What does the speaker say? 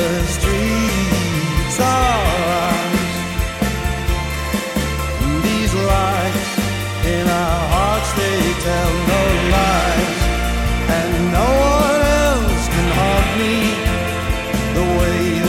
the streets are ours. These lights in our hearts, they tell no lies, and no one else can haunt me the way